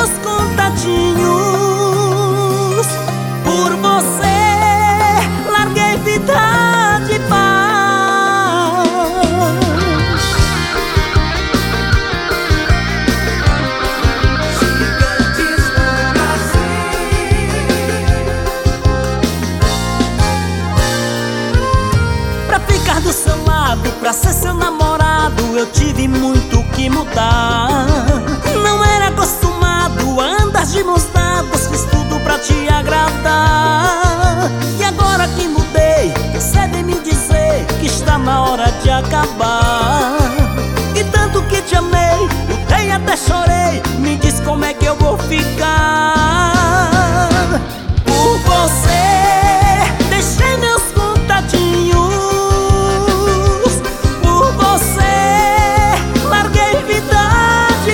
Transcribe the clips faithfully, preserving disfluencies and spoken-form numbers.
meus contatinhos. Por você larguei vida de paz. Gigantes do Brasil. Pra ficar do seu lado, pra ser seu namorado, eu tive muito que mudar. Não era acostumado a andar de mãos dadas, fiz tudo pra te agradar. E agora que mudei, você vem me dizer que está na hora de acabar. E tanto que te amei, lutei até chorei, me diz como é que eu vou ficar. Por você deixei meus contatinhos. Por você larguei vida de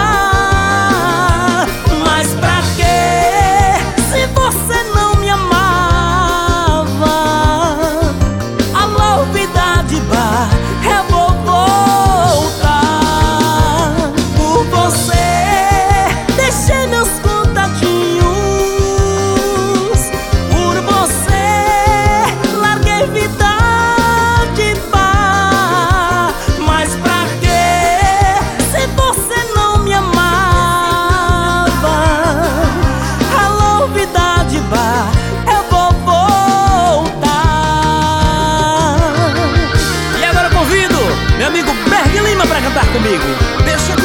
bar. Mas pra quê, se você não me amava? Alô, vida de bar, eu vou voltar. Por você deixei meus contatinhos. Por você larguei vida de bar. Mas pra quê, se você não me amava? Alô, vida de bar, eu vou voltar. E agora eu convido meu amigo Berg Lima pra cantar comigo. Deixa